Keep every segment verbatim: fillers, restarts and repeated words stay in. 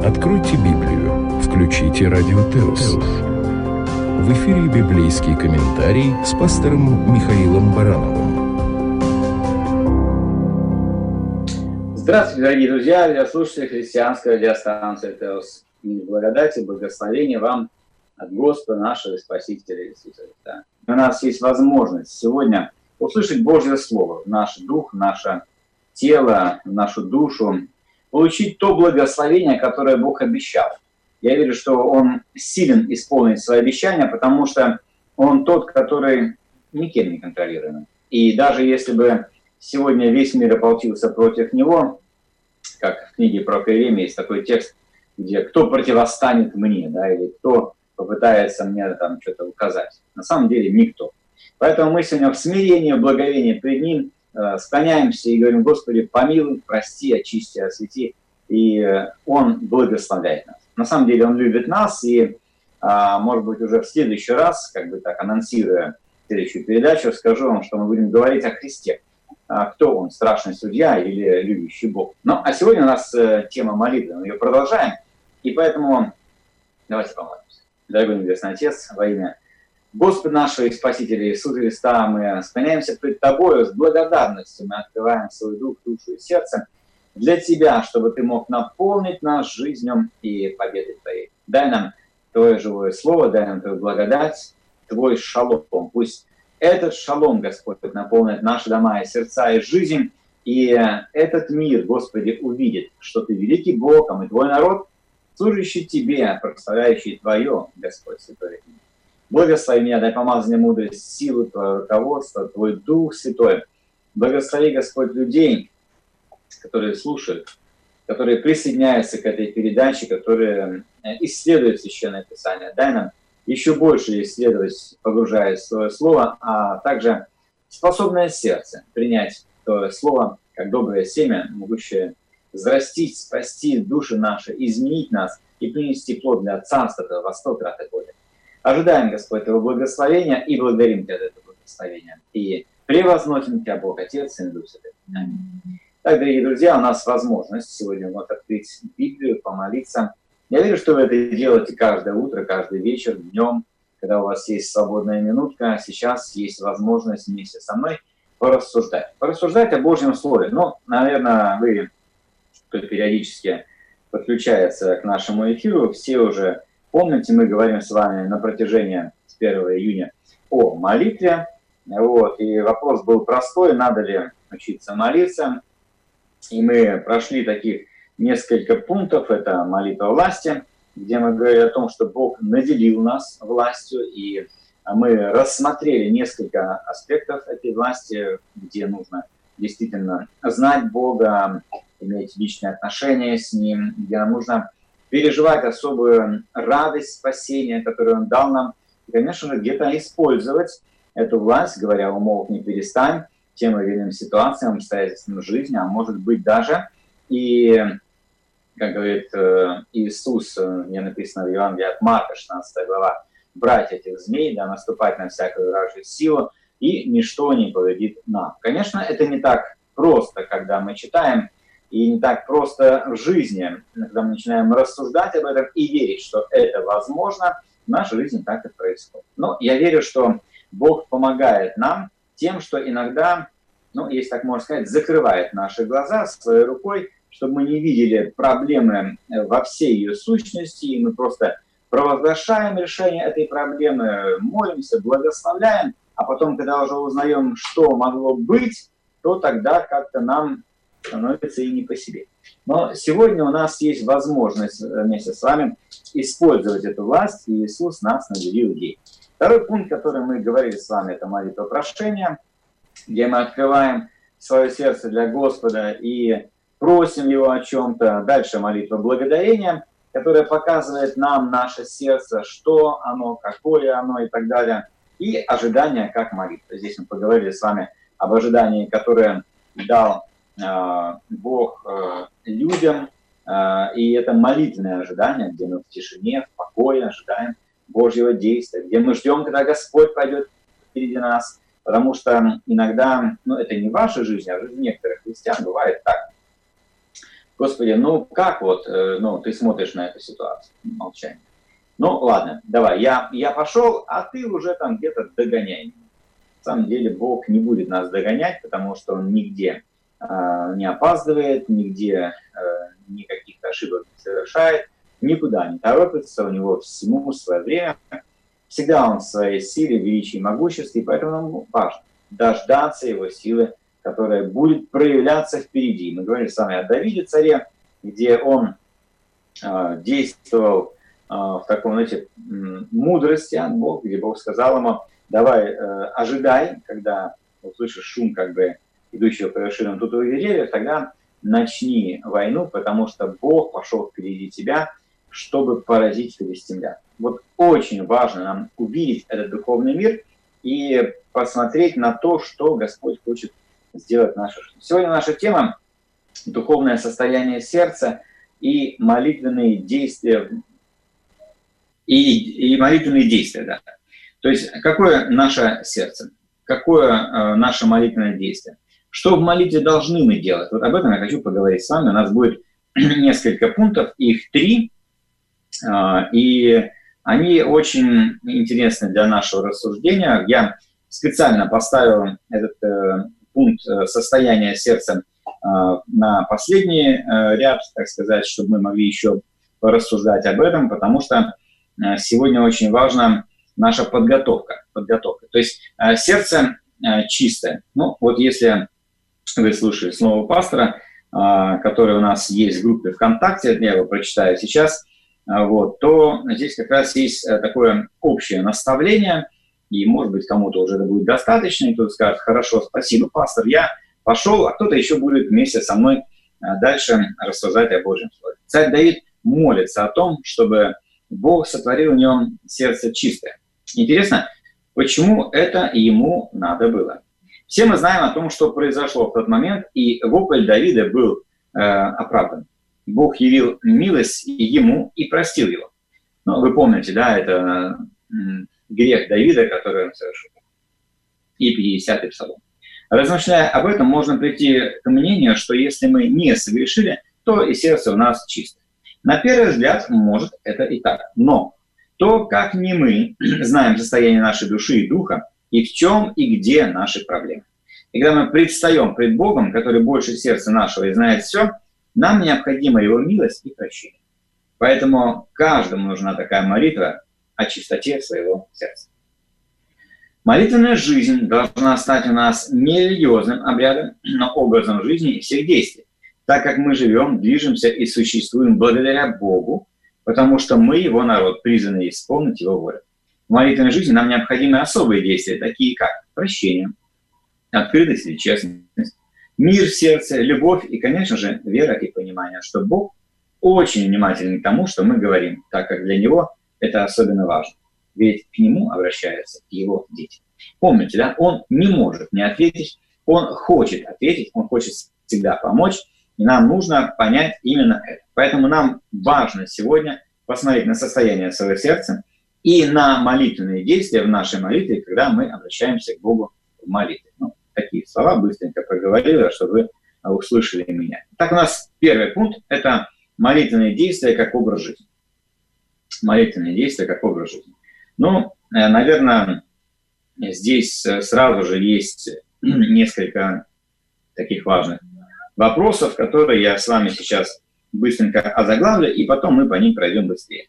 Откройте Библию, включите Радио Теос. В эфире библейский комментарий с пастором Михаилом Барановым. Здравствуйте, дорогие друзья, радиослушатели христианской радиостанции Теос. И благодать и благословение вам от Господа нашего Спасителя Иисуса Христа. У нас есть возможность сегодня услышать Божье Слово в наш дух, в наше тело, в нашу душу, получить то благословение, которое Бог обещал. Я верю, что Он силен исполнить свои обещания, потому что Он тот, который никем не контролируем. И даже если бы сегодня весь мир ополчился против Него, как в книге про Иеремию есть такой текст, где «кто противостанет мне», да, или «кто попытается мне там что-то указать». На самом деле никто. Поэтому мы сегодня в смирении, в благовении пред Ним э, склоняемся и говорим: Господи, помилуй, прости, очисти, освети. И э, Он благословляет нас. На самом деле Он любит нас, и, э, может быть, уже в следующий раз, как бы так анонсируя следующую передачу, скажу вам, что мы будем говорить о Христе. А кто Он, страшный судья или любящий Бог? Ну, а сегодня у нас э, тема молитвы, мы ее продолжаем, и поэтому давайте помолимся. Дорогой Небесный Отец, во имя Господа нашего и Спасителя Иисуса Христа, мы склоняемся пред Тобою с благодарностью, мы открываем свой дух, душу и сердце для Тебя, чтобы Ты мог наполнить нас жизнью и победой Твоей. Дай нам Твое живое Слово, дай нам Твою благодать, Твой шалом. Пусть этот шалом, Господь, наполнит наши дома и сердца и жизнь, и этот мир, Господи, увидит, что Ты великий Бог, а мы Твой народ, служащий Тебе, прославляющий Твое, Господь, Святой. Благослови меня, дай помазание, мудрость, силу Твое руководство, Твой Дух Святой. Благослови, Господь, людей, которые слушают, которые присоединяются к этой передаче, которые исследуют Священное Писание. Дай нам еще больше исследовать, погружаясь в Твое Слово, а также способное сердце принять Твое Слово как доброе семя, могущее взрастить, спасти души наши, изменить нас и принести плод для Царства Твоего во сто крат и более. Ожидаем, Господь, Твоего благословения и благодарим Тебя за это благословение. И превозносим Тебя, Бог, Отец, Сын и Дух Святой. Аминь. Так, дорогие друзья, у нас возможность сегодня вот открыть Библию, помолиться. Я верю, что вы это делаете каждое утро, каждый вечер, днем, когда у вас есть свободная минутка. Сейчас есть возможность вместе со мной порассуждать. Порассуждать о Божьем Слове. Ну, наверное, вы, кто периодически подключается к нашему эфиру, все уже помните, мы говорим с вами на протяжении с первого июня о молитве. Вот, и вопрос был простой, надо ли учиться молиться. И мы прошли таких несколько пунктов. Это молитва власти, где мы говорили о том, что Бог наделил нас властью, и мы рассмотрели несколько аспектов этой власти, где нужно действительно знать Бога, иметь личные отношения с Ним, где нам нужно переживать особую радость спасения, которую Он дал нам, и, конечно же, где-то использовать эту власть, говоря: умолкни, перестань, тем или иным ситуациям, обстоятельствам жизни, а может быть даже и, как говорит Иисус, мне написано в Евангелии от Марка, шестнадцатая глава, брать этих змей, да, наступать на всякую вражью силу, и ничто не повредит нам. Конечно, это не так просто, когда мы читаем, и не так просто в жизни, когда мы начинаем рассуждать об этом и верить, что это возможно, в нашей жизни так и происходит. Но я верю, что Бог помогает нам тем, что иногда, ну, если так можно сказать, закрывает наши глаза своей рукой, чтобы мы не видели проблемы во всей ее сущности, и мы просто провозглашаем решение этой проблемы, молимся, благословляем, а потом, когда уже узнаем, что могло быть, то тогда как-то нам становится и не по себе. Но сегодня у нас есть возможность вместе с вами использовать эту власть, и Иисус нас наделил ей. Второй пункт, который мы говорили с вами, это молитва прошения, где мы открываем свое сердце для Господа и просим Его о чем-то. Дальше молитва благодарения, которая показывает нам наше сердце, что оно, какое оно и так далее. И ожидание как молитва. Здесь мы поговорили с вами об ожидании, которое дал Бог людям, и это молитвенное ожидание, где мы в тишине, в покое ожидаем Божьего действия, где мы ждем, когда Господь пойдет впереди нас, потому что иногда, ну это не в вашей жизни, а в жизни некоторых христиан бывает так. Господи, ну как вот, ну, ты смотришь на эту ситуацию? Молчание. Ну, ладно, давай, я, я пошел, а ты уже там где-то догоняй. На самом деле Бог не будет нас догонять, потому что Он нигде э, не опаздывает, нигде э, никаких ошибок не совершает, никуда не торопится, у Него всему свое время. Всегда Он в своей силе, величии и могуществе, и поэтому нам важно дождаться Его силы, которая будет проявляться впереди. Мы говорили с вами о Давиде, царе, где он э, действовал э, в таком, знаете, мудрости от Бога, где Бог сказал ему: давай, э, ожидай, когда услышишь шум, как бы, идущего по вершинам тутовых деревьев, тогда начни войну, потому что Бог пошел впереди тебя, чтобы поразить филистимлян. Вот очень важно нам увидеть этот духовный мир и посмотреть на то, что Господь хочет сделать в нашей жизни. Сегодня наша тема – духовное состояние сердца и молитвенные действия. И, и молитвенные действия, да. То есть, какое наше сердце, какое э, наше молитвенное действие, что в молитве должны мы делать. Вот об этом я хочу поговорить с вами. У нас будет несколько пунктов, их три, э, и они очень интересны для нашего рассуждения. Я специально поставил этот э, пункт э, состояния сердца э, на последний э, ряд, так сказать, чтобы мы могли еще порассуждать об этом, потому что э, сегодня очень важно наша подготовка, подготовка. То есть э, сердце э, чистое. Ну, вот если вы слушали слово пастора, э, который у нас есть в группе ВКонтакте, я его прочитаю сейчас, э, вот, то здесь как раз есть э, такое общее наставление, и, может быть, кому-то уже это будет достаточно, и кто-то скажет: хорошо, спасибо, пастор, я пошел, а кто-то еще будет вместе со мной э, дальше рассуждать о Божьем Слове. Царь Давид молится о том, чтобы Бог сотворил в нем сердце чистое. Интересно, почему это ему надо было? Все мы знаем о том, что произошло в тот момент, и вопль Давида был э, оправдан. Бог явил милость ему и простил его. Ну, вы помните, да, это э, грех Давида, который он совершил. И пятидесятый псалом. Размышляя об этом, можно прийти к мнению, что если мы не согрешили, то и сердце у нас чисто. На первый взгляд, может, это и так. Но то, как не мы знаем состояние нашей души и духа, и в чем и где наши проблемы. И когда мы предстаем пред Богом, который больше сердца нашего и знает все, нам необходима Его милость и прощение. Поэтому каждому нужна такая молитва о чистоте своего сердца. Молитвенная жизнь должна стать у нас не религиозным обрядом, но образом жизни и всех действий, так как мы живем, движемся и существуем благодаря Богу, потому что мы, Его народ, призваны исполнить Его волю. В молитвенной жизни нам необходимы особые действия, такие как прощение, открытость и честность, мир в сердце, любовь и, конечно же, вера и понимание, что Бог очень внимателен к тому, что мы говорим, так как для Него это особенно важно. Ведь к Нему обращаются Его дети. Помните, да, Он не может не ответить, Он хочет ответить, Он хочет всегда помочь, и нам нужно понять именно это. Поэтому нам важно сегодня посмотреть на состояние своего сердца и на молитвенные действия в нашей молитве, когда мы обращаемся к Богу в молитве. Ну, такие слова быстренько проговорила, чтобы вы услышали меня. Так, у нас первый пункт – это молитвенные действия как образ жизни. Молитвенные действия как образ жизни. Ну, наверное, здесь сразу же есть несколько таких важных вопросов, которые я с вами сейчас быстренько озаглавлю, и потом мы по ним пройдем быстрее.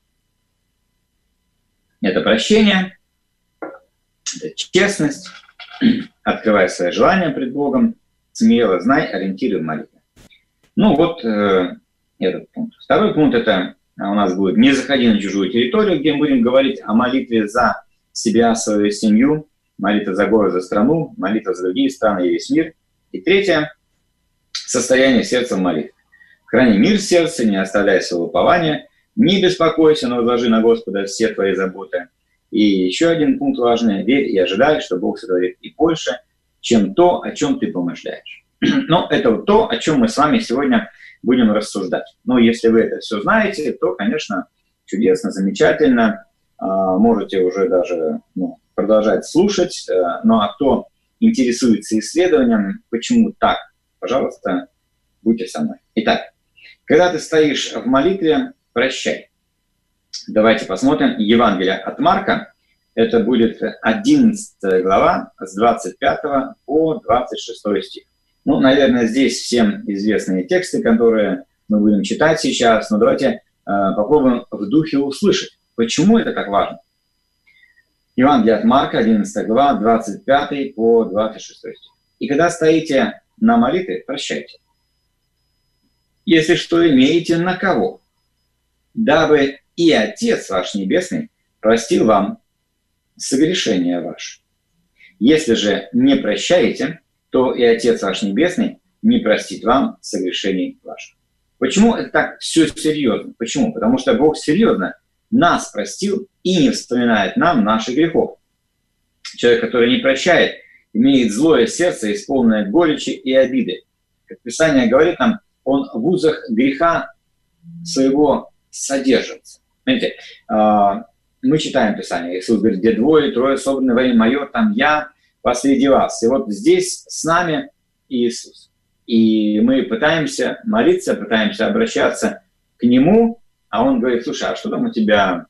Это прощение, это честность, открывай свои желания пред Богом, смело знай, ориентируй в молитве. Ну вот э, этот пункт. Второй пункт – это у нас будет «Не заходи на чужую территорию», где мы будем говорить о молитве за себя, свою семью, молитва за город, за страну, молитва за другие страны и весь мир. И третье – состояние сердца в молитве. Храни мир в сердце, не оставляй своего упования, не беспокойся, но возложи на Господа все твои заботы. И еще один пункт важный – верь и ожидай, что Бог сотворит и больше, чем то, о чем ты помышляешь. Но это вот то, о чем мы с вами сегодня будем рассуждать. Но если вы это все знаете, то, конечно, чудесно, замечательно. Можете уже даже ну, продолжать слушать. Ну а кто интересуется исследованием, почему так, пожалуйста, будьте со мной. Итак, Когда ты стоишь в молитве, прощай. Давайте посмотрим Евангелие от Марка. Это будет одиннадцатая глава с двадцать пятого по двадцать шестой стих. Ну, наверное, здесь всем известные тексты, которые мы будем читать сейчас, но давайте э, попробуем в духе услышать, почему это так важно. Евангелие от Марка, одиннадцатая глава, двадцать пятый по двадцать шестой стих. «И когда стоите на молитве, прощайте, если что имеете на кого, дабы и Отец ваш Небесный простил вам согрешения ваши. Если же не прощаете, то и Отец ваш Небесный не простит вам согрешений ваших». Почему это так все серьезно? Почему? Потому что Бог серьезно нас простил и не вспоминает нам наших грехов. Человек, который не прощает, имеет злое сердце, исполненное горечи и обиды. Как Писание говорит нам, он в узах греха своего содержится. Знаете, мы читаем Писание. Иисус говорит, где двое, трое собраны во имя Мое, там я посреди вас. И вот здесь с нами Иисус. И мы пытаемся молиться, пытаемся обращаться к Нему, а Он говорит, слушай, а что там у тебя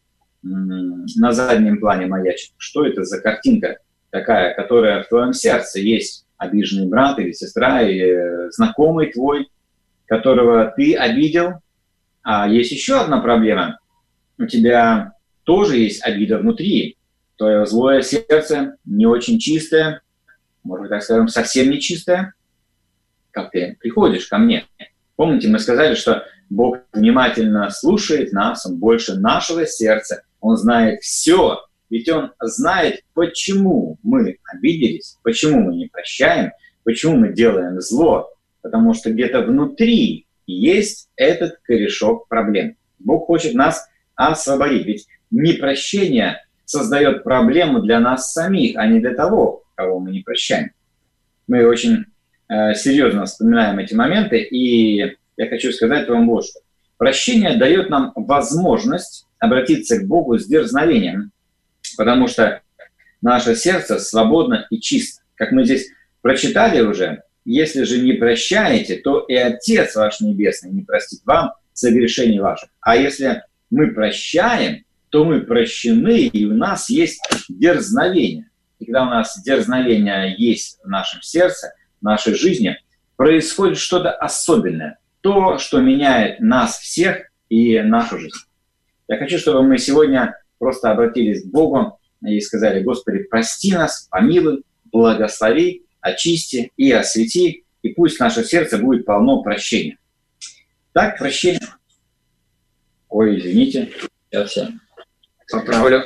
на заднем плане маячит? Что это за картинка такая, которая в твоем сердце есть? Обиженный брат или сестра, или знакомый твой, которого ты обидел. А есть еще одна проблема. У тебя тоже есть обида внутри. Твое злое сердце не очень чистое, может быть, так скажем, совсем не чистое. Как ты приходишь ко мне? Помните, мы сказали, что Бог внимательно слушает нас, Он больше нашего сердца, Он знает все. Ведь Он знает, почему мы обиделись, почему мы не прощаем, почему мы делаем зло. Потому что где-то внутри есть этот корешок проблем. Бог хочет нас освободить. Ведь непрощение создает проблему для нас самих, а не для того, кого мы не прощаем. Мы очень э, серьезно вспоминаем эти моменты, и я хочу сказать вам вот что. Прощение дает нам возможность обратиться к Богу с дерзновением, потому что наше сердце свободно и чисто. Как мы здесь прочитали уже, если же не прощаете, то и Отец ваш Небесный не простит вам согрешений ваших. А если мы прощаем, то мы прощены, и у нас есть дерзновение. И когда у нас дерзновение есть в нашем сердце, в нашей жизни, происходит что-то особенное. То, что меняет нас всех и нашу жизнь. Я хочу, чтобы мы сегодня просто обратились к Богу и сказали: Господи, прости нас, помилуй, благослови, очисти и освети, и пусть наше сердце будет полно прощения. Так, прощение. Ой, извините, сейчас я поправлю.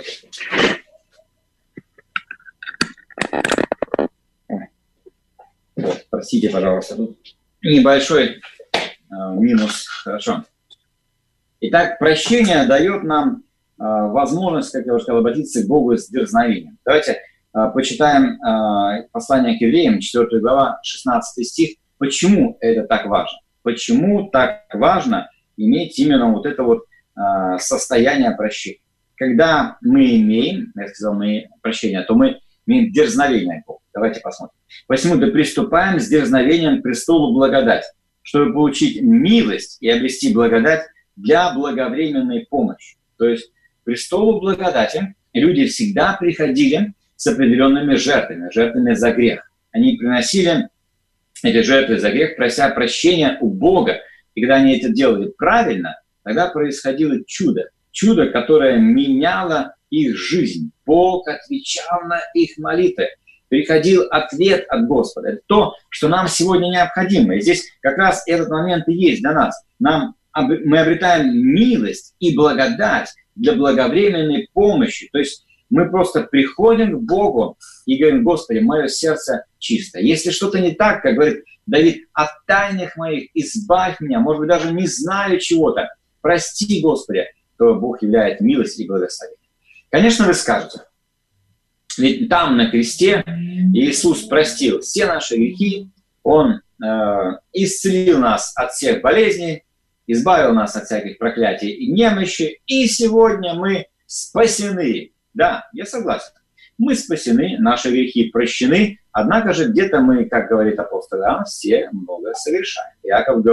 Вот, простите, пожалуйста, тут небольшой э, минус. Хорошо. Итак, прощение дает нам э, возможность, как я уже сказал, обратиться к Богу с дерзновением. Давайте э, почитаем э, послание к евреям, четвёртая глава, шестнадцатый стих. Почему это так важно? Почему так важно иметь именно вот это вот э, состояние прощения? Когда мы имеем, я сказал, мы прощение, то мы имеем дерзновение к Богу. Давайте посмотрим. Посему-то приступаем с дерзновением к престолу благодати, чтобы получить милость и обрести благодать для благовременной помощи. То есть к престолу благодати люди всегда приходили с определенными жертвами, жертвами за грех. Они приносили эти жертвы за грех, прося прощения у Бога. И когда они это делали правильно, тогда происходило чудо. Чудо, которое меняло их жизнь. Бог отвечал на их молитвы. Приходил ответ от Господа. Это то, что нам сегодня необходимо. И здесь как раз этот момент и есть для нас. Нам, мы обретаем милость и благодать для благовременной помощи. То есть мы просто приходим к Богу и говорим: Господи, мое сердце чисто. Если что-то не так, как говорит Давид, от тайных моих избавь меня, может быть, даже не знаю чего-то, прости, Господи, то Бог являет милость и благословение. Конечно, вы скажете, ведь там на кресте Иисус простил все наши грехи, Он э, исцелил нас от всех болезней, избавил нас от всяких проклятий и немощи, и сегодня мы спасены. Да, я согласен. Мы спасены, наши грехи прощены, однако же где-то мы, как говорит апостол Иоанн, все много совершаем. Иаков говорит,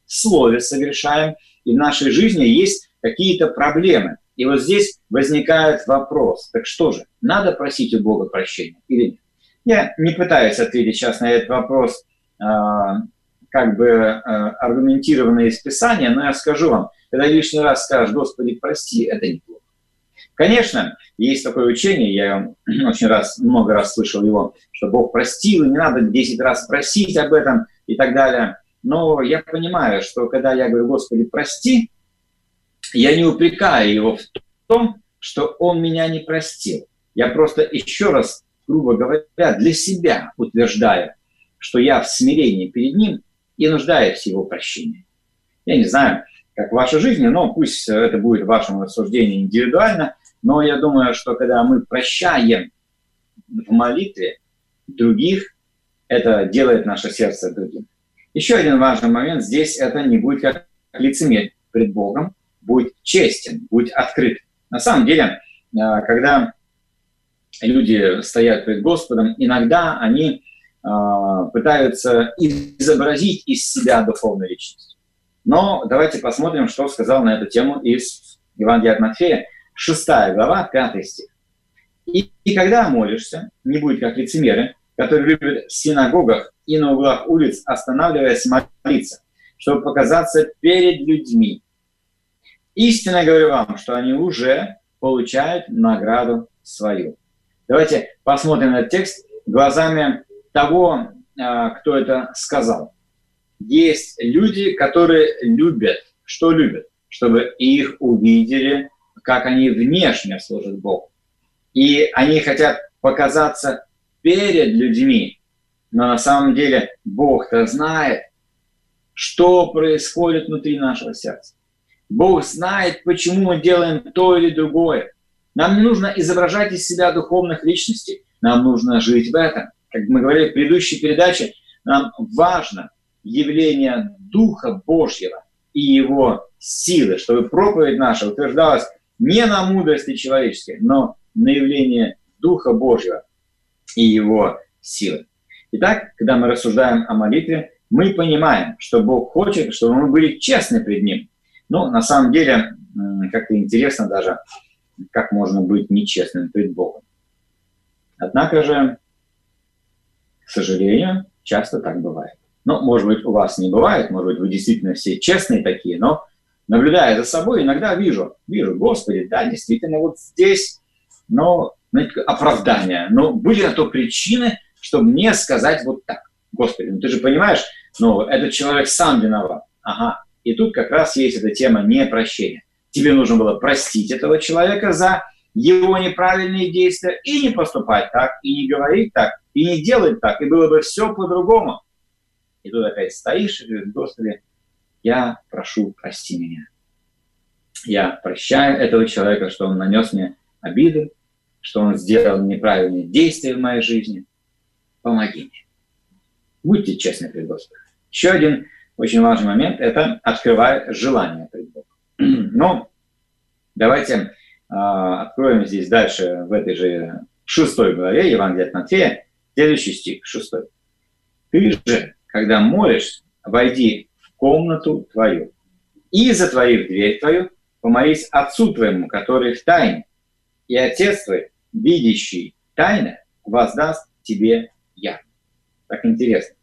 слове согрешаем, и в нашей жизни есть какие-то проблемы. И вот здесь возникает вопрос, так что же, надо просить у Бога прощения или нет? Я не пытаюсь ответить сейчас на этот вопрос э, как бы э, аргументированно из Писания, но я скажу вам, когда лишний раз скажешь: Господи, прости, это неплохо. Конечно, есть такое учение, я очень раз, много раз слышал его, что Бог простил, и не надо десять раз просить об этом и так далее. Но я понимаю, что когда я говорю: Господи, прости, я не упрекаю его в том, что он меня не простил. Я просто еще раз, грубо говоря, для себя утверждаю, что я в смирении перед ним и нуждаюсь в его прощении. Я не знаю, как в вашей жизни, но пусть это будет в вашем рассуждении индивидуально, но я думаю, что когда мы прощаем в молитве других, это делает наше сердце другим. Еще один важный момент здесь – это не будь как лицемер пред Богом, будь честен, будь открыт. На самом деле, когда люди стоят пред Господом, иногда они пытаются изобразить из себя духовную личность. Но давайте посмотрим, что сказал на эту тему из Евангелия от Матфея, шестая глава, пятый стих. И, и когда молишься, не будь как лицемеры, которые любят в синагогах и на углах улиц, останавливаясь молиться, чтобы показаться перед людьми. Истинно говорю вам, что они уже получают награду свою. Давайте посмотрим на этот текст глазами того, кто это сказал. Есть люди, которые любят, что любят? Чтобы их увидели, как они внешне служат Богу. И они хотят показаться перед людьми, но на самом деле Бог-то знает, что происходит внутри нашего сердца. Бог знает, почему мы делаем то или другое. Нам не нужно изображать из себя духовных личностей, нам нужно жить в этом. Как мы говорили в предыдущей передаче, нам важно явление Духа Божьего и Его силы, чтобы проповедь наша утверждалась не на мудрости человеческой, но на явление Духа Божьего и Его силы. Итак, когда мы рассуждаем о молитве, мы понимаем, что Бог хочет, чтобы мы были честны пред Ним. Но на самом деле, как-то интересно даже, как можно быть нечестным пред Богом. Однако же, к сожалению, часто так бывает. Ну, может быть, у вас не бывает, может быть, вы действительно все честные такие, но наблюдая за собой, иногда вижу, вижу, Господи, да, действительно, вот здесь, но, знаете, оправдание. Но были на то причины, чтобы мне сказать вот так. Господи, ну ты же понимаешь, ну, этот человек сам виноват. Ага. И тут как раз есть эта тема непрощения. Тебе нужно было простить этого человека за его неправильные действия и не поступать так, и не говорить так, и не делать так, и было бы все по-другому. И тут опять стоишь и говоришь: Господи, я прошу, прости меня. Я прощаю этого человека, что он нанес мне обиду, что он сделал неправильные действия в моей жизни. Помоги мне. Будьте честны пред Господом. Еще один очень важный момент – это открывай желание пред Богом. Но давайте э, откроем здесь дальше, в этой же шестой главе Евангелия от Матфея, следующий стих, шестой. Ты же, когда молишься, войди в комнату твою и, затворив дверь твою, помолись Отцу твоему, который в тайне, и Отец твой, видящий тайно, воздаст тебе явно. Так интересно.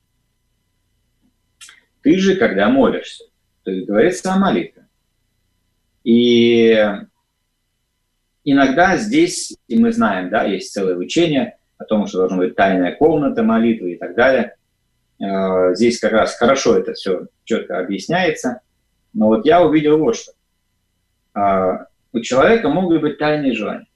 Ты же, когда молишься, то есть говорится о молитве. И иногда здесь, и мы знаем, да, есть целое учение о том, что должна быть тайная комната молитвы и так далее. Здесь как раз хорошо это все четко объясняется. Но вот я увидел вот что. У человека могут быть тайные желания.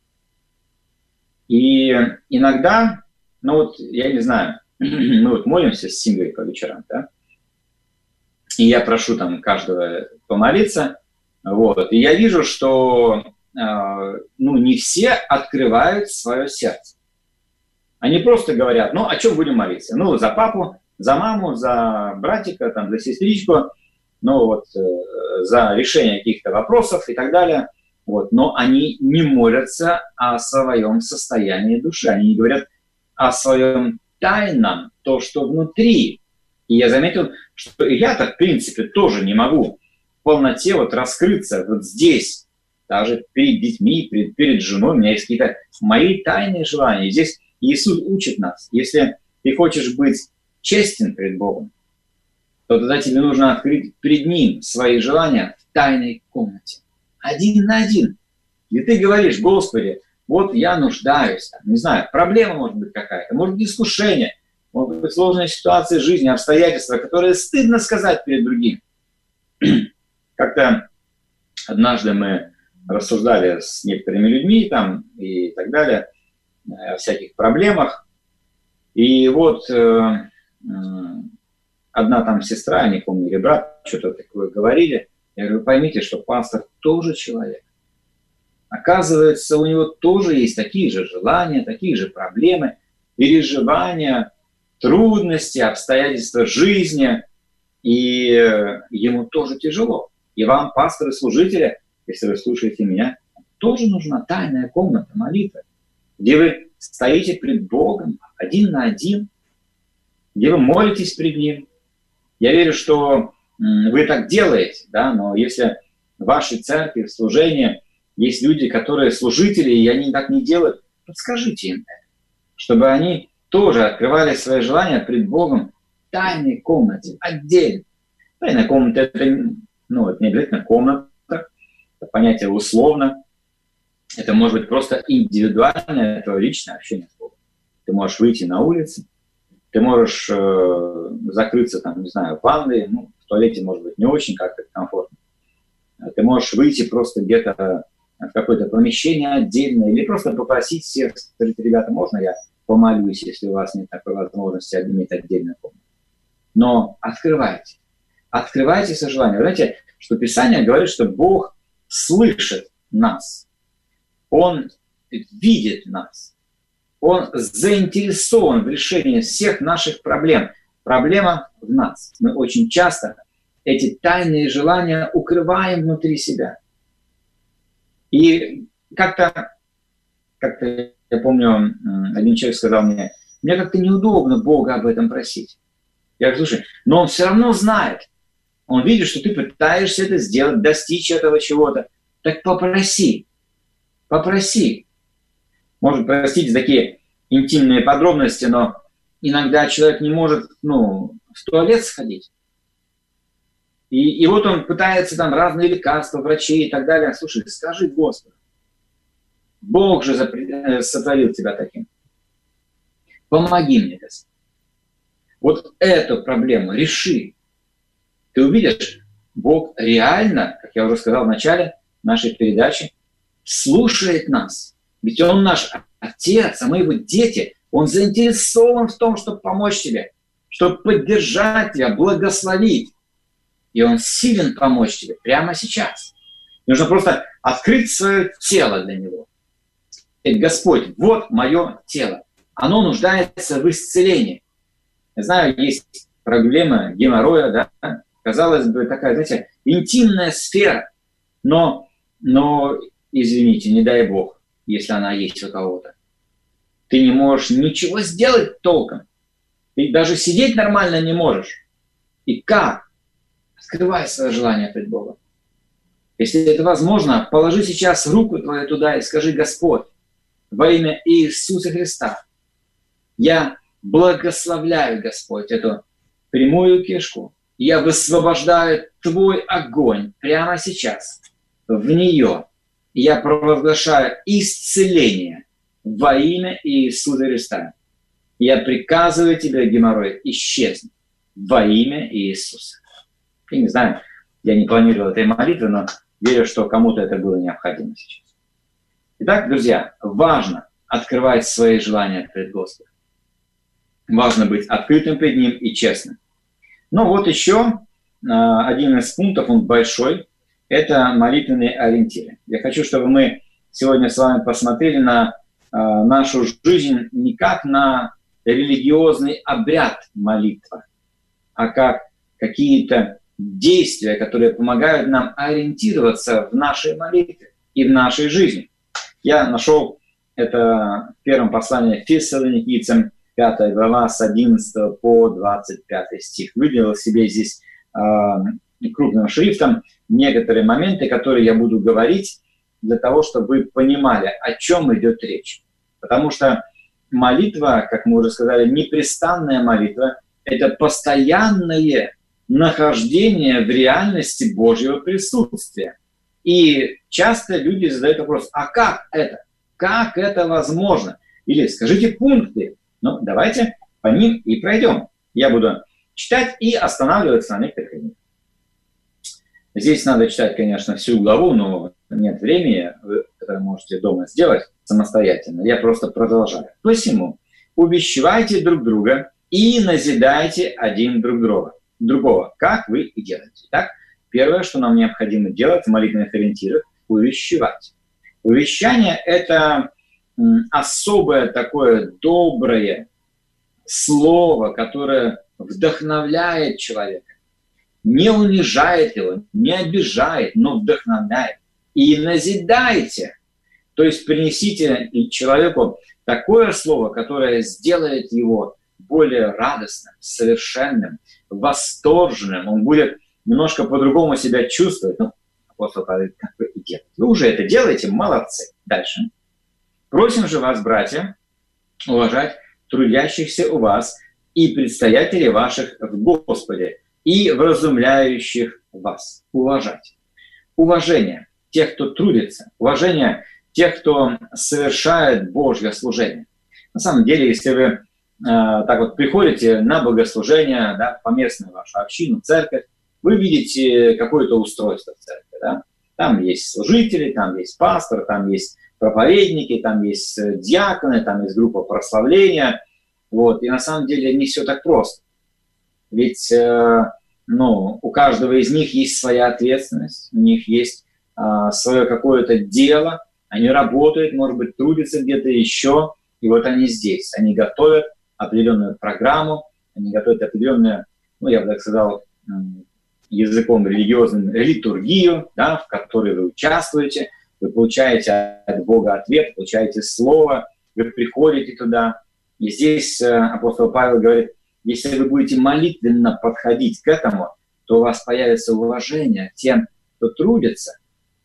И иногда, ну вот, я не знаю, мы вот молимся с семьей по вечерам, да? И я прошу там каждого помолиться, вот, и я вижу, что, э, ну, не все открывают свое сердце. Они просто говорят: ну, о чем будем молиться? Ну, за папу, за маму, за братика, там, за сестричку, ну, вот, э, за решение каких-то вопросов и так далее. Вот, но они не молятся о своем состоянии души, они не говорят о своем тайном, то, что внутри. И я заметил, что я-то, в принципе, тоже не могу в полноте вот раскрыться вот здесь, даже перед детьми, перед, перед женой. У меня есть какие-то мои тайные желания. И здесь Иисус учит нас. Если ты хочешь быть честен перед Богом, то тогда тебе нужно открыть перед Ним свои желания в тайной комнате. Один на один. И ты говоришь: Господи, вот я нуждаюсь, там, не знаю, проблема может быть какая-то, может быть искушение, может быть сложная ситуация жизни, обстоятельства, которые стыдно сказать перед другим. Как-то однажды мы рассуждали с некоторыми людьми там и так далее о всяких проблемах. И вот э, э, одна там сестра, не помню, или брат, что-то такое говорили. Я говорю: вы поймите, что пастор тоже человек. Оказывается, у него тоже есть такие же желания, такие же проблемы, переживания, трудности, обстоятельства жизни. И ему тоже тяжело. И вам, пасторы, служители, если вы слушаете меня, тоже нужна тайная комната молитвы, где вы стоите пред Богом один на один, где вы молитесь пред Ним. Я верю, что вы так делаете, да, но если в вашей церкви, в служении есть люди, которые служители, и они так не делают, подскажите им это, чтобы они тоже открывали свои желания пред Богом в тайной комнате, отдельно. Тайная комната – это, ну, это не обязательно комната, это понятие условно. Это может быть просто индивидуальное, это личное общение с Богом. Ты можешь выйти на улицу, ты можешь э, закрыться, там, не знаю, в ванной, ну, в туалете, может быть, не очень как-то комфортно. Ты можешь выйти просто где-то в какое-то помещение отдельное или просто попросить всех, сказать: ребята, можно я помолюсь, если у вас нет такой возможности иметь отдельную комнату. Но открывайте. Открывайте со желанием. Вы знаете, что Писание говорит, что Бог слышит нас. Он видит нас. Он заинтересован в решении всех наших проблем. Проблема в нас. Мы очень часто эти тайные желания укрываем внутри себя. И как-то, как-то я помню, один человек сказал мне: мне как-то неудобно Бога об этом просить. Я говорю: слушай, но Он все равно знает. Он видит, что ты пытаешься это сделать, достичь этого чего-то. Так попроси. Попроси. Может, простите такие интимные подробности, но иногда человек не может, ну, в туалет сходить. И, и вот он пытается там разные лекарства, врачей и так далее. Слушай, скажи Господу. Бог же сотворил тебя таким. Помоги мне, Господь. Вот эту проблему реши. Ты увидишь, Бог реально, как я уже сказал в начале нашей передачи, слушает нас. Ведь Он наш Отец, а мы Его дети. Он заинтересован в том, чтобы помочь тебе, чтобы поддержать тебя, благословить. И Он силен помочь тебе прямо сейчас. Нужно просто открыть свое тело для Него. И: Господь, вот мое тело. Оно нуждается в исцелении. Я знаю, есть проблема геморроя, да? Казалось бы, такая, знаете, интимная сфера. Но, но, извините, не дай Бог, если она есть у кого-то. Ты не можешь ничего сделать толком. Ты даже сидеть нормально не можешь. И как? Открывай свое желание пред Богом. Если это возможно, положи сейчас руку твою туда и скажи: Господь, во имя Иисуса Христа, я благословляю, Господь, эту прямую кишку. Я высвобождаю Твой огонь прямо сейчас в нее. Я провозглашаю исцеление во имя Иисуса Христа. Я приказываю тебе, геморрой, исчезнуть во имя Иисуса. Я не знаю, я не планировал этой молитвы, но верю, что кому-то это было необходимо сейчас. Итак, друзья, важно открывать свои желания пред Господом. Важно быть открытым пред Ним и честным. Ну вот еще один из пунктов, он большой, это молитвенные ориентиры. Я хочу, чтобы мы сегодня с вами посмотрели на нашу жизнь не как на религиозный обряд молитвы, а как какие-то действия, которые помогают нам ориентироваться в нашей молитве и в нашей жизни. Я нашел это в первом послании Фессалоникийцам, пятая глава, с одиннадцатого по двадцать пятый стих. Выделил себе здесь э, крупным шрифтом некоторые моменты, которые я буду говорить, для того, чтобы вы понимали, о чем идет речь. Потому что молитва, как мы уже сказали, непрестанная молитва – это постоянное нахождение в реальности Божьего присутствия. И часто люди задают вопрос, а как это? Как это возможно? Или скажите пункты. Ну, давайте по ним и пройдем. Я буду читать и останавливаться на некоторых из них. Здесь надо читать, конечно, всю главу, но нет времени, вы это можете дома сделать самостоятельно. Я просто продолжаю. Посему увещевайте друг друга и назидайте один друг друга, другого, как вы и делаете. Итак, первое, что нам необходимо делать в молитвенных ориентирах – увещевать. Увещание – это особое такое доброе слово, которое вдохновляет человека, не унижает его, не обижает, но вдохновляет. И назидайте, то есть принесите человеку такое слово, которое сделает его более радостным, совершенным, восторженным. Он будет немножко по-другому себя чувствовать. Ну, апостол Павел, как вы и делаете. Вы уже это делаете, молодцы. Дальше. Просим же вас, братья, уважать трудящихся у вас и предстоятелей ваших в Господе, и вразумляющих вас. Уважать. Уважение тех, кто трудится. Уважение тех, кто совершает Божье служение. На самом деле, если вы э, так вот приходите на богослужение, да, поместную вашу общину, церковь, вы видите какое-то устройство в церкви. Да? Там есть служители, там есть пастор, там есть проповедники, там есть диаконы, там есть группа прославления. Вот. И на самом деле не все так просто. Ведь э, ну, у каждого из них есть своя ответственность, у них есть э, свое какое-то дело, они работают, может быть, трудятся где-то еще, и вот они здесь. Они готовят определенную программу, они готовят определенную, ну, я бы так сказал, языком религиозным, литургию, да, в которой вы участвуете, вы получаете от Бога ответ, получаете слово, вы приходите туда. И здесь э, апостол Павел говорит, если вы будете молитвенно подходить к этому, то у вас появится уважение к тем, кто трудится.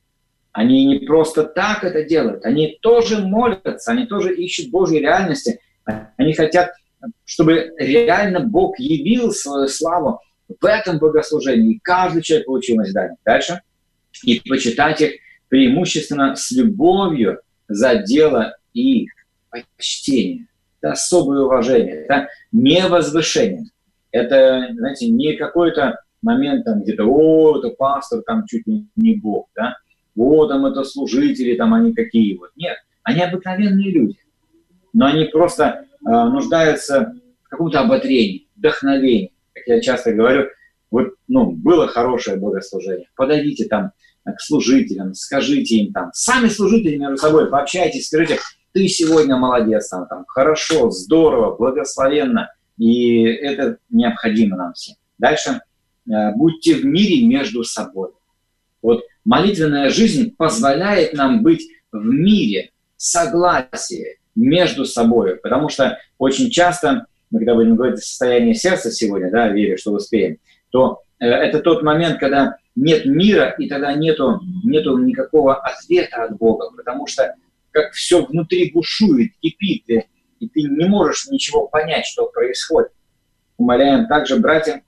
Они не просто так это делают, они тоже молятся, они тоже ищут Божьей реальности. Они хотят, чтобы реально Бог явил свою славу в этом богослужении. И каждый человек получил назидание. Дальше. И почитать их преимущественно с любовью за дело и их почтение. Это особое уважение, это не возвышение. Это, знаете, не какой-то момент там где-то, о, это пастор, там чуть ли не Бог, да? О, там это служители, там они какие вот. Нет, они обыкновенные люди. Но они просто э, нуждаются в каком-то ободрении, вдохновении. Как я часто говорю, вот, ну, было хорошее богослужение, подойдите там к служителям, скажите им там, сами служители между собой пообщайтесь, скажите, ты сегодня молодец, там, там, хорошо, здорово, благословенно, и это необходимо нам всем. Дальше, э, будьте в мире между собой. Вот молитвенная жизнь позволяет нам быть в мире, согласии между собой, потому что очень часто, мы когда будем говорить о состоянии сердца сегодня, да, верю, что успеем, то э, это тот момент, когда нет мира, и тогда нету, нету никакого ответа от Бога, потому что как все внутри бушует, кипит, и, и ты не можешь ничего понять, что происходит. Умоляем также, братья,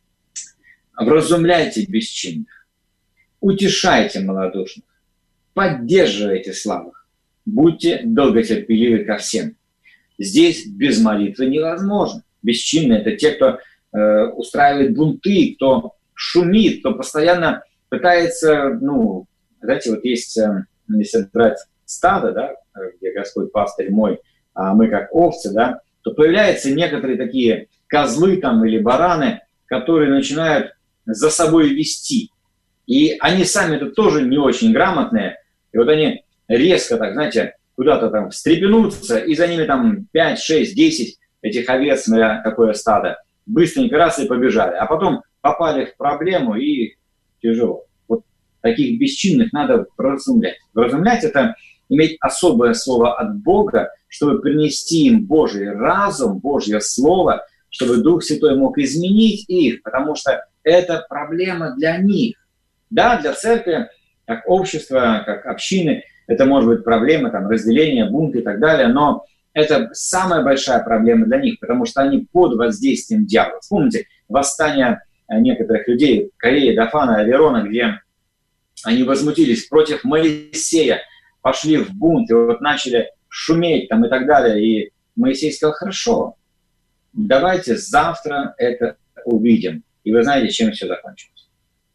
вразумляйте бесчинных, утешайте малодушных, поддерживайте слабых, будьте долготерпеливы ко всем. Здесь без молитвы невозможно. Бесчинные – это те, кто э, устраивает бунты, кто шумит, кто постоянно пытается, ну, знаете, вот есть, э, если брать стадо, да, где Господь пастырь мой, а мы как овцы, да, то появляются некоторые такие козлы там или бараны, которые начинают за собой вести. И они сами-то тоже не очень грамотные. И вот они резко так, знаете, куда-то там встрепенутся, и за ними там пять, шесть, десять этих овец, смотря какое стадо, быстренько раз и побежали. А потом попали в проблему, и тяжело. Вот таких бесчинных надо вразумлять. Вразумлять – это иметь особое слово от Бога, чтобы принести им Божий разум, Божье Слово, чтобы Дух Святой мог изменить их, потому что это проблема для них. Да, для церкви, как общества, как общины, это может быть проблема, там, разделения, бунт и так далее, но это самая большая проблема для них, потому что они под воздействием дьявола. Вспомните восстание некоторых людей в Корее, Дафана, Аверона, где они возмутились против Моисея, пошли в бунт и вот начали шуметь там и так далее. И Моисей сказал: хорошо, давайте завтра это увидим. И вы знаете, чем все закончилось.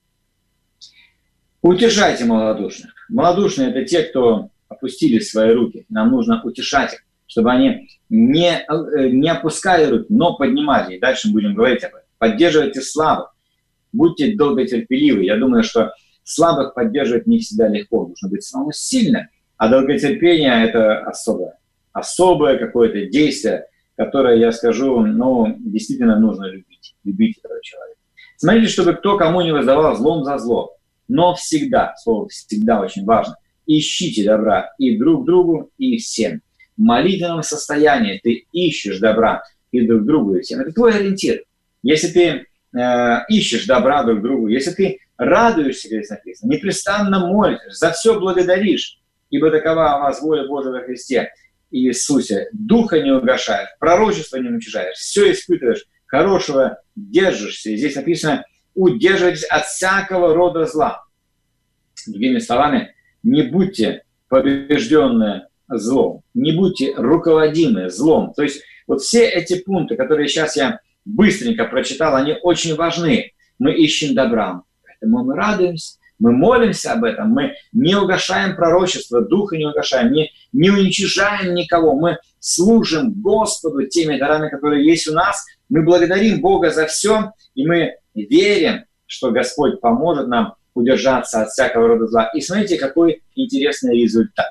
Утешайте малодушных. Малодушные – это те, кто опустили свои руки. Нам нужно утешать их, чтобы они не, не опускали руки, но поднимали. И дальше мы будем говорить об этом. Поддерживайте слабых. Будьте долготерпеливы. Я думаю, что слабых поддерживать не всегда легко. Нужно быть самому сильным. А долготерпение – это особое. Особое какое-то действие, которое, я скажу, ну, действительно нужно любить. Любить этого человека. Смотрите, чтобы кто кому не воздавал злом за зло. Но всегда, слово «всегда» очень важно, ищите добра и друг другу, и всем. В молитвенном состоянии ты ищешь добра и друг другу, и всем. Это твой ориентир. Если ты э, ищешь добра друг другу, если ты радуешься, здесь написано, непрестанно молишься, за все благодаришь, ибо такова у вас воля Божия во Христе Иисусе. Духа не угашаешь, пророчество не уничижаешь, все испытываешь, хорошего держишься. И здесь написано: удерживайтесь от всякого рода зла. Другими словами, не будьте побежденные злом, не будьте руководимы злом. То есть вот все эти пункты, которые сейчас я быстренько прочитал, они очень важны. Мы ищем добра, поэтому мы радуемся, мы молимся об этом, мы не угашаем пророчество, духа не угашаем, не, не уничижаем никого, мы служим Господу теми дарами, которые есть у нас, мы благодарим Бога за все, и мы верим, что Господь поможет нам удержаться от всякого рода зла. И смотрите, какой интересный результат.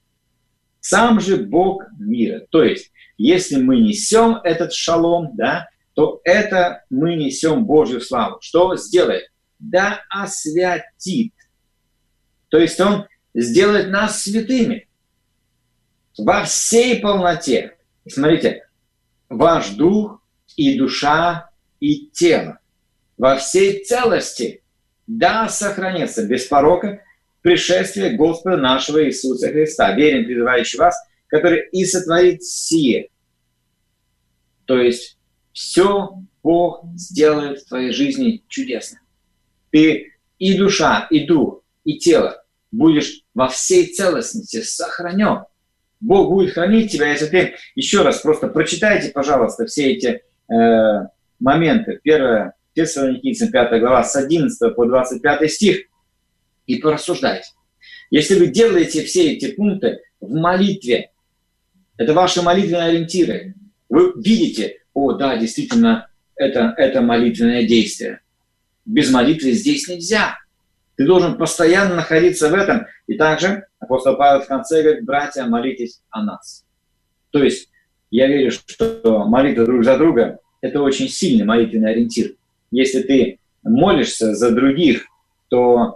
Сам же Бог мира. То есть, если мы несем этот шалом, да, то это мы несем Божью славу. Что сделает? Да освятит. То есть Он сделает нас святыми во всей полноте. И смотрите, ваш дух и душа и тело во всей целости да сохранится без порока пришествие Господа нашего Иисуса Христа, верен призывающий вас, который и сотворит сие. То есть все Бог сделает в твоей жизни чудесно. Ты и душа, и дух, и тело будешь во всей целостности сохранен. Бог будет хранить тебя, если ты, еще раз просто прочитайте, пожалуйста, все эти э, моменты. Первое, Фессалоникийцам пятая глава, с одиннадцатого по двадцать пятый стих, и порассуждайте. Если вы делаете все эти пункты в молитве, это ваши молитвенные ориентиры, вы видите: о, да, действительно, это, это молитвенное действие. Без молитвы здесь нельзя. Ты должен постоянно находиться в этом. И также апостол Павел в конце говорит: братья, молитесь о нас. То есть я верю, что молитва друг за друга – это очень сильный молитвенный ориентир. Если ты молишься за других, то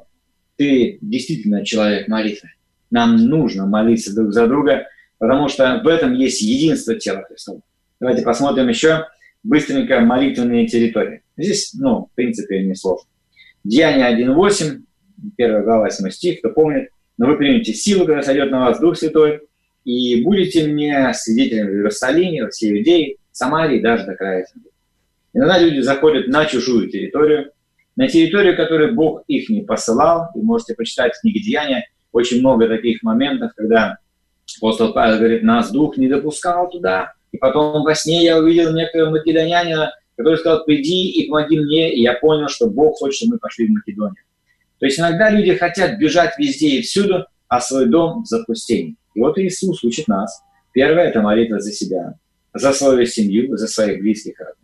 ты действительно человек молитвы. Нам нужно молиться друг за друга, потому что в этом есть единство тела Христова. Давайте посмотрим еще быстренько молитвенные территории. Здесь, ну, в принципе, не сложно. Деяния один восемь, первая глава, восьмой стих, кто помнит. Но вы примете силу, когда сойдет на вас Дух Святой, и будете мне свидетелями в Иерусалиме, во всей Иудее, Самарии, даже до края земли. Иногда люди заходят на чужую территорию, на территорию, которую Бог их не посылал. Вы можете почитать в книге Деяния очень много таких моментов, когда апостол Павел говорит: нас Дух не допускал туда. И потом во сне я увидел некоего македонянина, который сказал: приди и помоги мне. И я понял, что Бог хочет, чтобы мы пошли в Македонию. То есть иногда люди хотят бежать везде и всюду, а свой дом в запустении. И вот Иисус учит нас. Первое – это молитва за себя, за свою семью, за своих близких родных.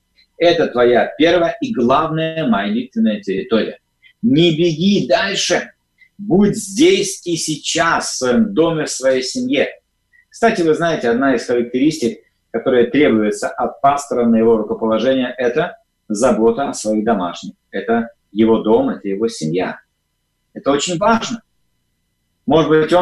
Это твоя первая и главная молитвенная территория. Не беги дальше. Будь здесь и сейчас, в своем доме, в своей семье. Кстати, вы знаете, одна из характеристик, которая требуется от пастора на его рукоположение, это забота о своих домашних. Это его дом, это его семья. Это очень важно. Может быть, он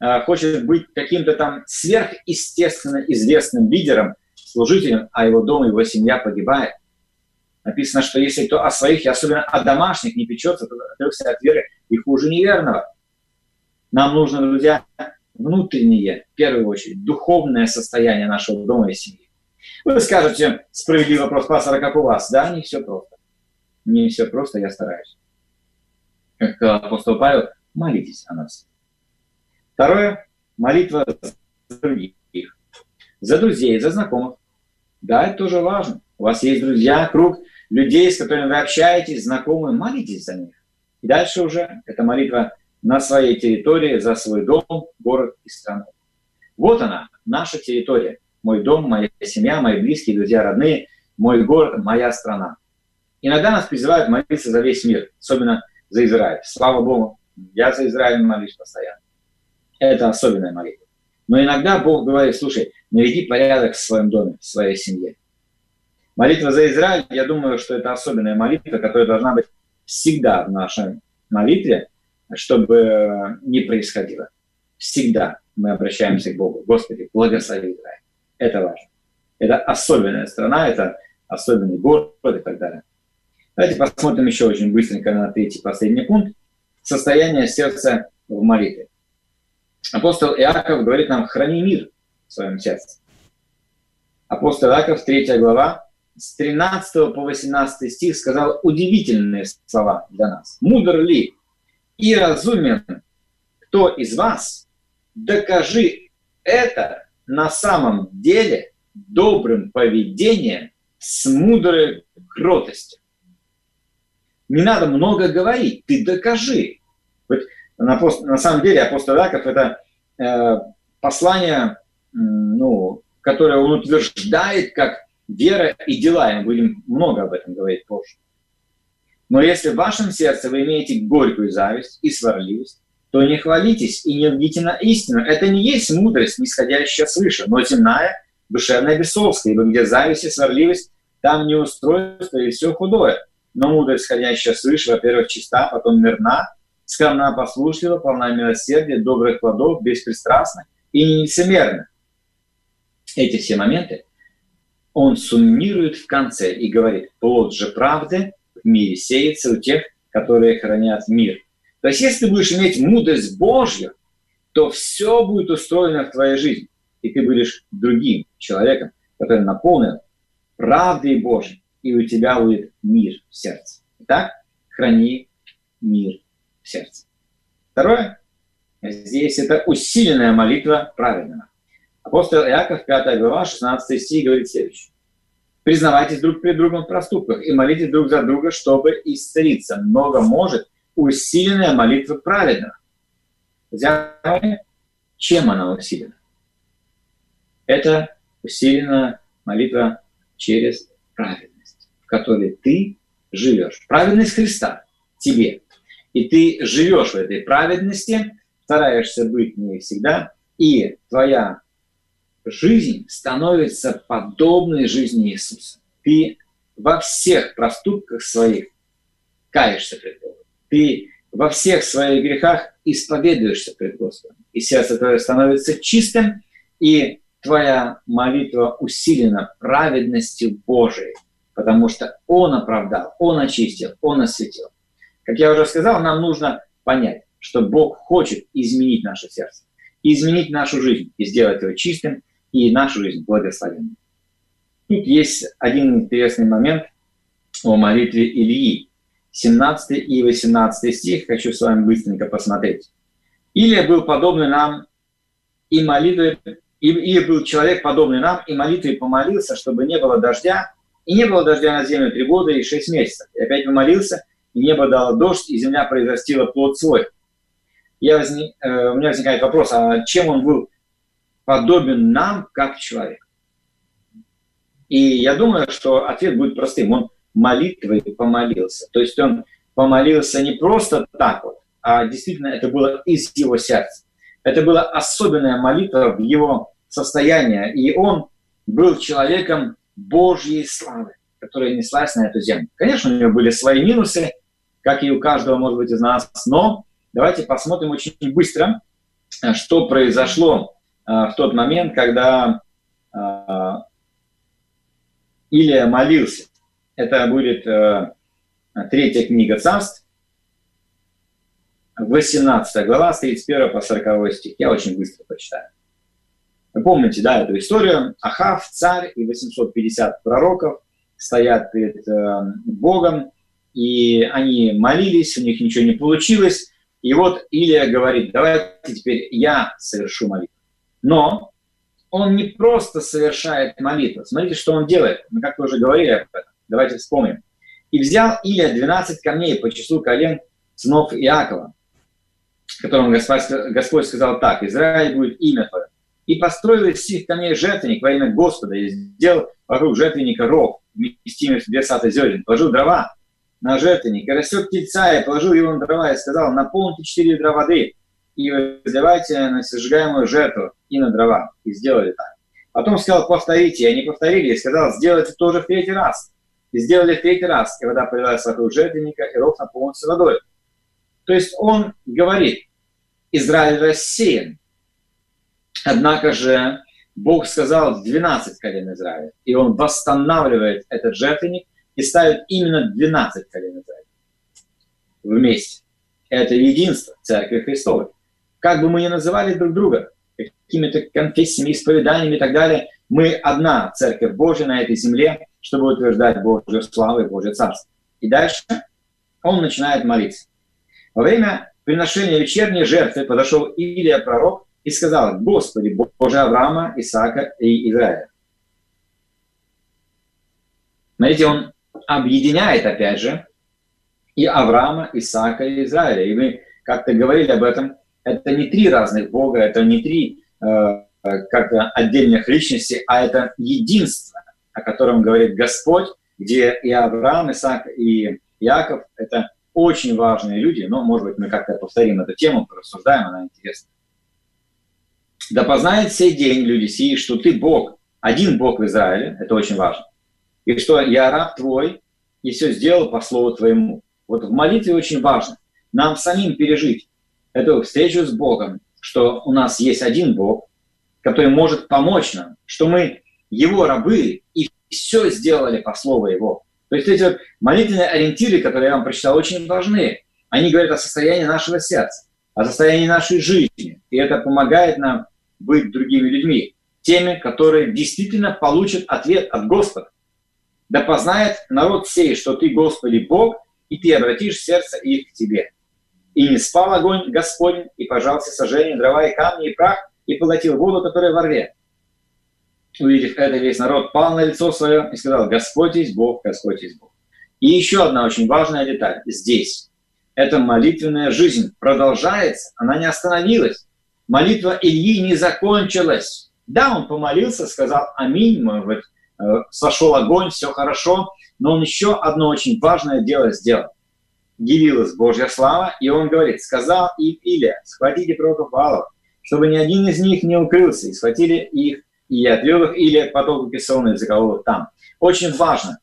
хочет быть каким-то там сверхъестественно известным лидером, служителем, а его дом, его семья погибает. Написано, что если кто о своих, и особенно о домашних, не печется, то отрекся от веры и хуже неверного. Нам нужно, друзья, внутреннее, в первую очередь, духовное состояние нашего дома и семьи. Вы скажете, справедливый вопрос, пастора, как у вас? Да, не все просто. Не все просто, я стараюсь. Как апостол Павел, молитесь о нас. Второе, молитва за других. За друзей, за знакомых. Да, это тоже важно. У вас есть друзья, круг людей, с которыми вы общаетесь, знакомые, молитесь за них. И дальше уже эта молитва на своей территории, за свой дом, город и страну. Вот она, наша территория. Мой дом, моя семья, мои близкие, друзья, родные, мой город, моя страна. Иногда нас призывают молиться за весь мир, особенно за Израиль. Слава Богу, я за Израиль молюсь постоянно. Это особенная молитва. Но иногда Бог говорит, слушай, наведи порядок в своем доме, в своей семье. Молитва за Израиль, я думаю, что это особенная молитва, которая должна быть всегда в нашей молитве, чтобы не происходило. Всегда мы обращаемся к Богу. Господи, благослови Израиль. Это важно. Это особенная страна, это особенный город и так далее. Давайте посмотрим еще очень быстренько на третий последний пункт. Состояние сердца в молитве. Апостол Иаков говорит нам, храни мир в своем сердце. Апостол Иаков, третья глава, с тринадцатого по восемнадцатый стих сказал удивительные слова для нас. «Мудр ли и разумен кто из вас? Докажи это на самом деле добрым поведением с мудрой кротостью». Не надо много говорить, ты докажи. Вот на, на самом деле апостол Иаков это э, послание, ну, которое он утверждает как вера и дела. И мы будем много об этом говорить позже. Но если в вашем сердце вы имеете горькую зависть и сварливость, то не хвалитесь и не лгите на истину. Это не есть мудрость, нисходящая свыше, но земная, душевная, бесовская. Ибо где зависть и сварливость, там неустройство и все худое. Но мудрость, исходящая свыше, во-первых, чиста, потом мирна, скромна, послушлива, полна милосердия, добрых плодов, беспристрастна и не лицемерна. Эти все моменты он суммирует в конце и говорит, плод же правды в мире сеется у тех, которые хранят мир. То есть, если ты будешь иметь мудрость Божью, то все будет устроено в твоей жизни, и ты будешь другим человеком, который наполнен правдой Божьей. И у тебя будет мир в сердце. Итак, храни мир в сердце. Второе. Здесь это усиленная молитва праведного. Апостол Иаков, пятая глава, шестнадцатый стих, говорит следующее. «Признавайтесь друг перед другом в проступках и молитесь друг за друга, чтобы исцелиться. Много может усиленная молитва праведного». Друзья мои, чем она усилена? Это усиленная молитва через праведность, в которой ты живешь. Праведность Христа тебе. И ты живешь в этой праведности, стараешься быть в ней всегда, и твоя жизнь становится подобной жизни Иисуса. Ты во всех проступках своих каешься пред Богом. Ты во всех своих грехах исповедуешься пред Господом. И сердце твое становится чистым, и твоя молитва усилена праведностью Божией, потому что Он оправдал, Он очистил, Он осветил. Как я уже сказал, нам нужно понять, что Бог хочет изменить наше сердце, изменить нашу жизнь и сделать его чистым, и нашу жизнь благословенной. Тут есть один интересный момент о молитве Илии. семнадцатый и восемнадцатый стих хочу с вами быстренько посмотреть. Илия был подобный нам, и молитвой, Илия был человек, подобный нам, и молитвой помолился, чтобы не было дождя, и не было дождя на землю три года и шесть месяцев. И опять помолился, и небо дало дождь, и земля произрастила плод свой. Я возник, э, у меня возникает вопрос, а чем он был подобен нам, как человек? И я думаю, что ответ будет простым. Он молитвой помолился. То есть он помолился не просто так вот, а действительно это было из его сердца. Это была особенная молитва в его состоянии. И он был человеком Божьей славы, которая неслась на эту землю. Конечно, у него были свои минусы, как и у каждого, может быть, из нас, но давайте посмотрим очень быстро что произошло в тот момент, когда Илия молился. Это будет третья книга Царств, восемнадцатая глава, с тридцать первого по сороковой стих. Я очень быстро прочитаю. Вы помните, да, эту историю? Ахав, царь и восемьсот пятьдесят пророков стоят перед э, Богом, и они молились, у них ничего не получилось. И вот Илия говорит: давайте теперь я совершу молитву. Но он не просто совершает молитву. Смотрите, что он делает. Мы как-то уже говорили об этом. Давайте вспомним. «И взял Илия двенадцать камней по числу колен сынов Иакова, которому Господь, Господь сказал так: Израиль будет имя твое. И построил из сих камней жертвенник во имя Господа, и сделал вокруг жертвенника ров, вместимый в две саты зерен, положил дрова на жертвенник, и рассек тельца, и положил его на дрова, и сказал: наполните четыре ведра воды, и возливайте на сожигаемую жертву и на дрова. И сделали так. Потом сказал: повторите, и они повторили, и сказал: сделайте тоже в третий раз. И сделали в третий раз, и вода полилась вокруг жертвенника, и ров наполнился водой. То есть он говорит: Израиль рассеян. Однако же Бог сказал двенадцать колен Израиля, и он восстанавливает этот жертвенник и ставит именно двенадцать колен Израиля вместе. Это единство Церкви Христовой. Как бы мы ни называли друг друга, какими-то конфессиями, исповеданиями и так далее, мы одна Церковь Божья на этой земле, чтобы утверждать Божью славу и Божье Царство. И дальше он начинает молиться. Во время приношения вечерней жертвы подошел Илия пророк и сказал: Господи, Боже Авраама, Исаака и Израиля. Смотрите, он объединяет, опять же, и Авраама, Исаака и Израиля. И мы как-то говорили об этом. Это не три разных Бога, это не три э, как-то отдельных личности, а это единство, о котором говорит Господь, где и Авраам, Исаак и Иаков – это очень важные люди. Но, может быть, мы как-то повторим эту тему, порассуждаем, она интересна. Да познает сей день, люди сии, что ты Бог, один Бог в Израиле, это очень важно, и что я раб твой, и все сделал по слову твоему. Вот в молитве очень важно нам самим пережить эту встречу с Богом, что у нас есть один Бог, который может помочь нам, что мы Его рабы и все сделали по слову Его. То есть эти вот молитвенные ориентиры, которые я вам прочитал, очень важны. Они говорят о состоянии нашего сердца, о состоянии нашей жизни, и это помогает нам быть другими людьми, теми, которые действительно получат ответ от Господа. Да познает народ сей, что ты, Господи, Бог, и ты обратишь сердце их к тебе. И не спал огонь Господень, и пожал все сожжения, дрова и камни, и прах, и поглотил воду, которая во рве. Увидев это, весь народ пал на лицо свое и сказал: Господь есть Бог, Господь есть Бог. И еще одна очень важная деталь здесь. Эта молитвенная жизнь продолжается, она не остановилась. Молитва Ильи не закончилась. Да, он помолился, сказал аминь, может быть, сошел огонь, все хорошо, но он еще одно очень важное дело сделал. Явилась Божья слава, и он говорит: сказал им Илия: схватите пророков Ваалов, чтобы ни один из них не укрылся, и схватили их, и отвел их Илия к потоку Кисона и заколол их там. Очень важно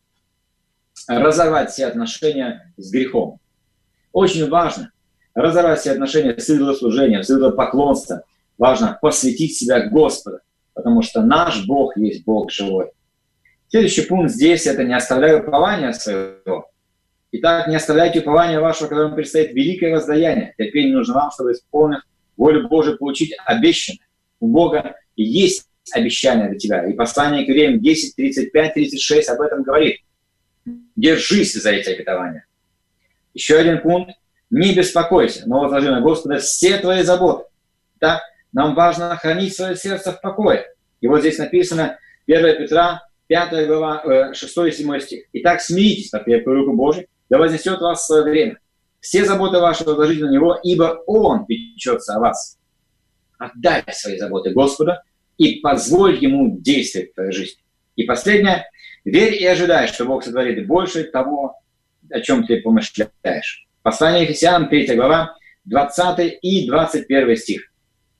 разорвать все отношения с грехом. Очень важно разорвать все отношения с идолослужением, с идолопоклонством. Важно посвятить себя Господу, потому что наш Бог есть Бог живой. Следующий пункт здесь – это «не оставляй упования своего». Итак, не оставляйте упования вашего, которому предстоит великое воздаяние. Терпение нужно вам, чтобы, исполнив волю Божию, получить обещанное. У Бога есть обещание для тебя. И послание к Евреям десять, тридцать пять, тридцать шесть об этом говорит. Держись за эти обетования. Еще один пункт. Не беспокойся, но возложи на Господа все твои заботы. Так, нам важно хранить свое сердце в покое. И вот здесь написано первое Петра, пятая глава, шестой и седьмой стих. Итак, смиритесь под крепкую руку Божию, да вознесет вас в свое время. Все заботы ваши возложите на Него, ибо Он печется о вас. Отдай свои заботы Господу и позволь Ему действовать в твоей жизни. И последнее. Верь и ожидай, что Бог сотворит больше того, о чем ты помышляешь. Послание Ефесянам, третья глава, двадцатый и двадцать первый стих.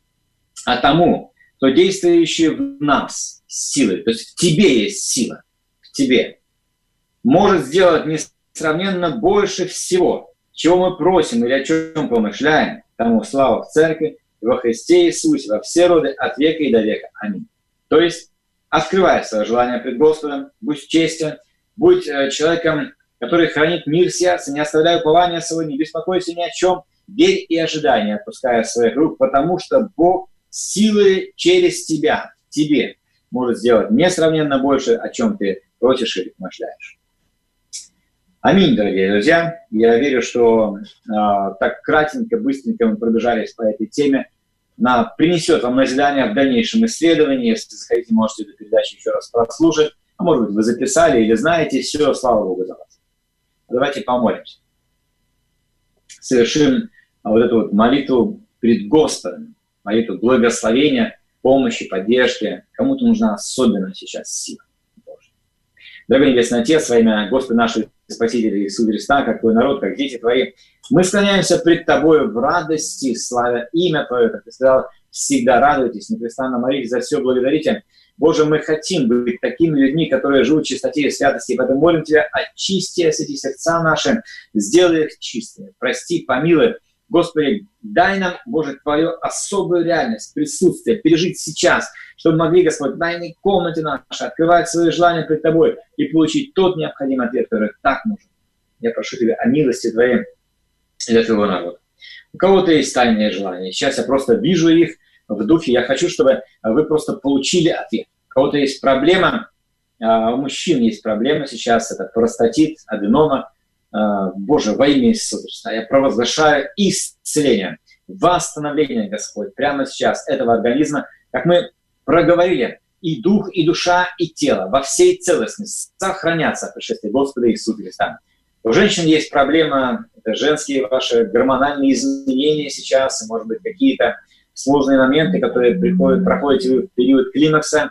А тому, кто действующий в нас силой, то есть в тебе есть сила, в тебе, может сделать несравненно больше всего, чего мы просим или о чем помышляем, тому слава в церкви во Христе Иисусе, во все роды, от века и до века. Аминь. То есть, открывай свое желание пред Господом, будь честен, будь э, человеком, который хранит мир сердца, не оставляй упования своего, не беспокойся ни о чем, верь и ожидай, не отпуская своих рук, потому что Бог силой через тебя, тебе, может сделать несравненно больше, о чем ты просишь или помышляешь. Аминь, дорогие друзья. Я верю, что э, так кратенько, быстренько мы пробежались по этой теме. Она принесет вам назидание в дальнейшем исследовании. Если захотите, можете эту передачу еще раз прослушать. А может быть, вы записали или знаете. Все, слава Богу за вас. Давайте помолимся. Совершим вот эту вот молитву пред Господом. Молитву благословения, помощи, поддержки. Кому-то нужна особенно сейчас сила Божья. Дорогой Небесный Отец, во имя Господа нашего Спасителя Иисуса Христа, как твой народ, как дети твои, мы склоняемся пред тобою в радости, славя имя твое, как ты сказал, всегда радуйтесь, непрестанно молитесь, за все благодарите. Боже, мы хотим быть такими людьми, которые живут в чистоте и святости, и поэтому молим Тебя, очисти эти сердца наши, сделай их чистыми, прости, помилуй. Господи, дай нам, Боже, Твою особую реальность, присутствие, пережить сейчас, чтобы могли, Господь, в тайной комнате нашей открывать свои желания пред Тобой и получить тот необходимый ответ, который так нужен. Я прошу Тебя о милости Твоей для Твоего народа. У кого-то есть тайные желания. Сейчас я просто вижу их в духе. Я хочу, чтобы вы просто получили ответ. У кого-то есть проблема, у мужчин есть проблема сейчас, это простатит, аденома. Боже, во имя Иисуса Христа, я провозглашаю исцеление, восстановление, Господь, прямо сейчас этого организма, как мы проговорили, и дух, и душа, и тело во всей целостности сохранятся в пришествии Господа Иисуса Христа. У женщин есть проблема, это женские ваши гормональные изменения сейчас, может быть, какие-то сложные моменты, которые приходят, проходят в период климакса,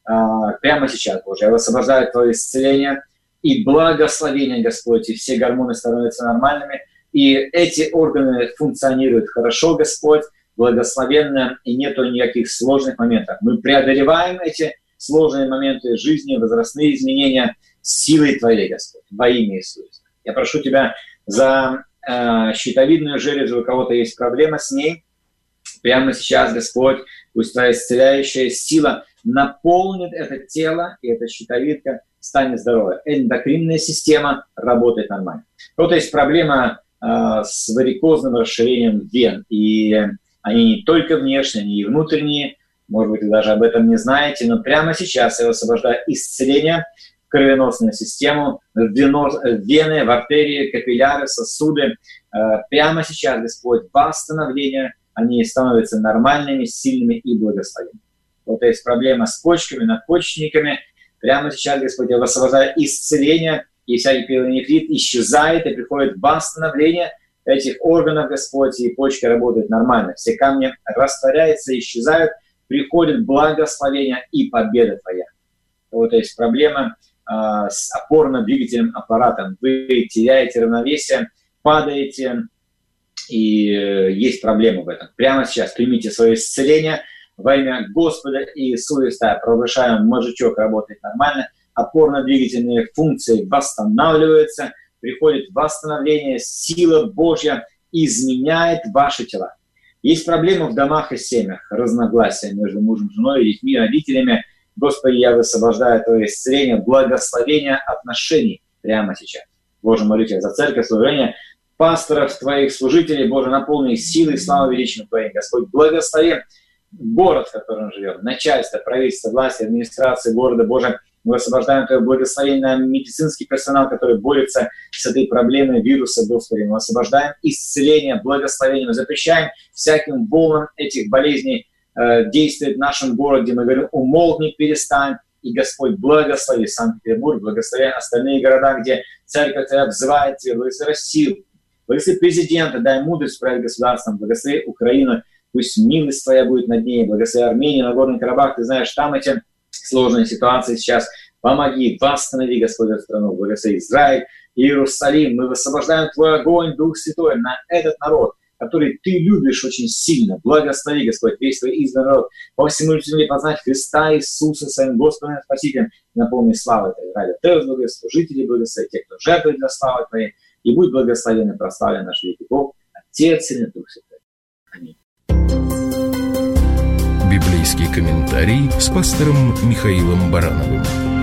прямо сейчас, Боже, я высвобождаю Твое исцеление и благословение, Господь, и все гормоны становятся нормальными, и эти органы функционируют хорошо, Господь, благословенно, и нету никаких сложных моментов. Мы преодолеваем эти сложные моменты жизни, возрастные изменения силой Твоей, Господь, во имя Иисуса. Я прошу Тебя за э, щитовидную железу, у кого-то есть проблема с ней, прямо сейчас, Господь, пусть Твоя исцеляющая сила наполнит это тело, и эта щитовидка станет здоровой. Эндокринная система работает нормально. У кого-то есть проблема э, с варикозным расширением вен, и они не только внешние, они и внутренние. Может быть, вы даже об этом не знаете, но прямо сейчас я освобождаю исцеление в кровеносную систему, в вены, в артерии, капилляры, сосуды. Э, прямо сейчас, Господь, восстановление, они становятся нормальными, сильными и благословенными. Вот есть проблема с почками, надпочечниками. Прямо сейчас, Господь, я высвобождаю исцеление, и всякий пилонефрит исчезает, и приходит восстановление этих органов, Господь, и почки работают нормально. Все камни растворяются, исчезают, приходит благословение и победа Твоя. Вот есть проблема э, с опорно-двигательным аппаратом. Вы теряете равновесие, падаете, и э, есть проблема в этом. Прямо сейчас примите свое исцеление. Во имя Господа Иисуса Христа провозглашаем, мозжечок работает нормально, опорно-двигательные функции восстанавливаются, приходит восстановление, сила Божья изменяет ваши тела. Есть проблемы в домах и семьях, разногласия между мужем, женой, детьми, родителями. Господи, я высвобождаю Твое исцеление, благословение отношений прямо сейчас. Боже, молю Тебя за церковь, служение, пасторов Твоих, служителей, Боже, наполни их силой, славой, величием Твоим. Господь, благослови город, в котором живем, начальство, правительство, власть, администрация города, Боже, мы освобождаем Твое благословение на медицинский персонал, который борется с этой проблемой вируса, Господи. Мы освобождаем исцеление, благословение, мы запрещаем всяким волнам этих болезней э, действовать в нашем городе. Мы говорим, умолкни, перестань, и Господь, благослови Санкт-Петербург, благослови остальные города, где церковь Твоя взывает Тебе, благослови Россию, благослови президента, дай мудрость править государством, благослови Украину, пусть милость Твоя будет над ней, благослови Армению, Нагорный Карабах, Ты знаешь, там эти сложные ситуации сейчас. Помоги, восстанови, Господь, эту страну, благослови Израиль, Иерусалим. Мы высвобождаем Твой огонь, Дух Святой, на этот народ, который Ты любишь очень сильно. Благослови, Господь, весь Твой избранный народ. По всему земле познать Христа Иисуса своим Господом и Спасителем. Наполни славой Твоей. Ради Теос благослови, служители благослови, те, кто жертвует для славы Твоей. И будь благословен и прославлен наш великий Бог, Отец и Дух Святой. Аминь. библейский комментарий с пастором Михаилом Барановым.